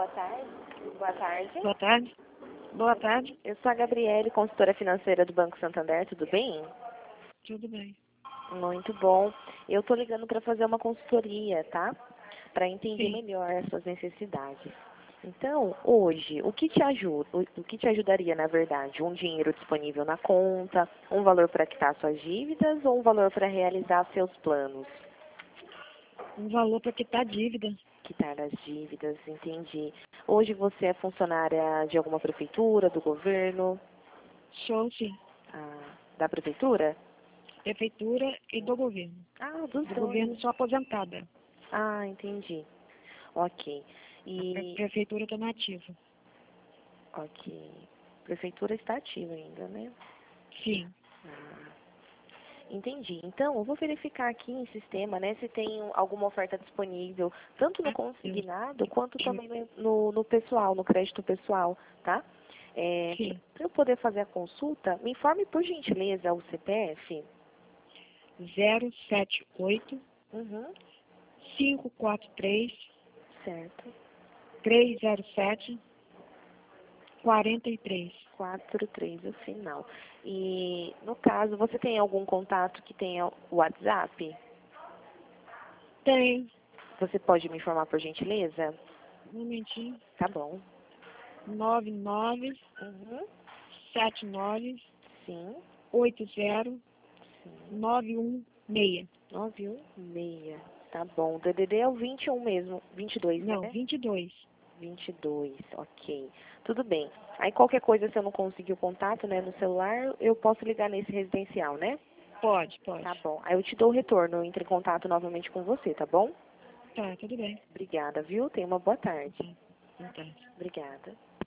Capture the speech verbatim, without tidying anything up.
tarde. Boa tarde. Boa tarde. Boa tarde. Eu sou a Gabriele, consultora financeira do Banco Santander, tudo bem? Tudo bem. Muito bom. Eu estou ligando para fazer uma consultoria, tá? Para entender Sim. melhor as suas necessidades. Então, hoje, o que te ajuda, o o que te ajudaria, na verdade? Um dinheiro disponível na conta, um valor para quitar suas dívidas ou um valor para realizar seus planos? Um valor para quitar dívida. Quitar as dívidas, entendi. Hoje você é funcionária de alguma prefeitura, do governo? Sou, sim. Ah, da prefeitura? Prefeitura e do governo. Ah, dos Do dois. governo sou aposentada. Ah, entendi. Ok. A pre- E, prefeitura está nativa. ok. Prefeitura está ativa ainda, né? Sim. Ah, entendi. Então, eu vou verificar aqui em sistema, né, se tem alguma oferta disponível, tanto no Ah, Deus. consignado, quanto também no, no, no pessoal, no crédito pessoal, tá? É, Sim. para eu poder fazer a consulta, me informe, por gentileza, o C P F. zero sete oito, Uhum, cinco quatro três, certo. três zero sete, quatro três. Quatro, três, o final. E, no caso, você tem algum contato que tenha o WhatsApp? Tenho. Você pode me informar, por gentileza? Um momentinho. Tá bom. nove nove Uhum, sete nove sim, oito zero sim. nove um seis. nove um seis. Tá bom. O D D D é o vinte e um mesmo. vinte e dois, Não, né? vinte e dois. vinte e dois, ok. Tudo bem. Aí qualquer coisa, se eu não conseguir o contato, né, no celular, eu posso ligar nesse residencial, né? Pode, pode. Tá bom. Aí eu te dou o retorno, eu entro em contato novamente com você, tá bom? Tá, tudo bem. Obrigada, viu? Tenha uma boa Tá, tarde. boa tarde. Obrigada.